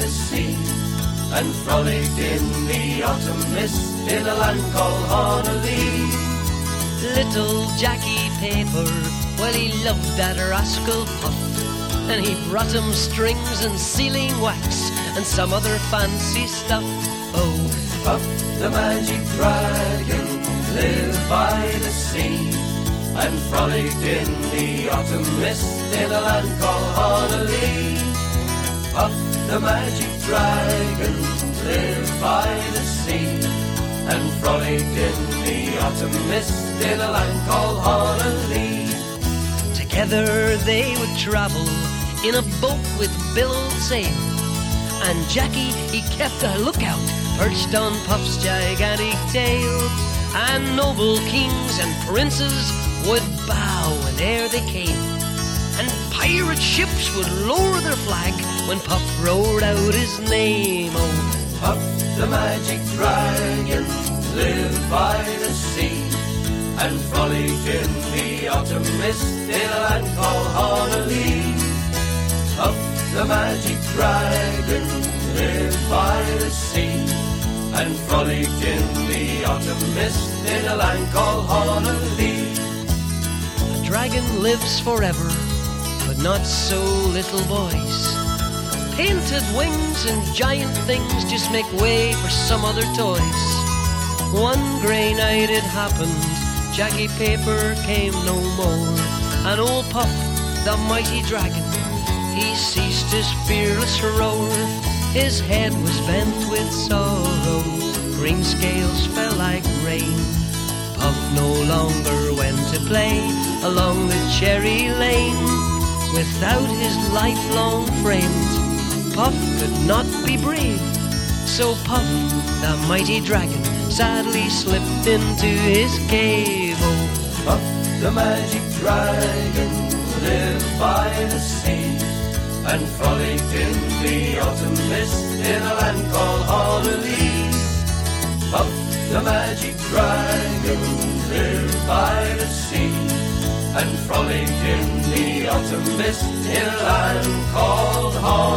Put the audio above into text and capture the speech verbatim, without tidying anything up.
the sea, and frolicked in the autumn mist in a land called Honolulu. Little Jackie Paper, well, he loved that rascal Puff, and he brought him strings and sealing wax and some other fancy stuff. Oh, Puff the magic dragon lived by the sea, and frolicked in the autumn mist in a land called Honolulu. Puff the magic dragon lived by the sea, and frolicked in the autumn mist in a land called Honolulu. Together they would travel in a boat with billowed sail, and Jackie, he kept a lookout perched on Puff's gigantic tail. And noble kings and princes would bow whene'er they came, and pirate ships would lower their flag when Puff roared out his name. Oh, Puff the magic dragon lived by the sea, and frolicked in the autumn mist in a land called Honolulu. Puff the magic dragon lived by the sea, and frolicked in the autumn mist in a land called Honolulu. a dragon lives forever, but not so little boys. Painted wings and giant things just make way for some other toys. One grey night it happened, Jackie Paper came no more, and old Puff, the mighty dragon, he ceased his fearless roar. His head was bent with sorrow, green scales fell like rain. Puff no longer went to play along the cherry lane. Without his lifelong friend, Puff could not be brave. So Puff, the mighty dragon, sadly slipped into his cave. Oh, Puff the magic dragon lived by the sea, and frolicked in the autumn mist in a land called Honolulu. Puff the magic dragon lived by the sea, and frolicked in the autumn mist in a land called Honolulu.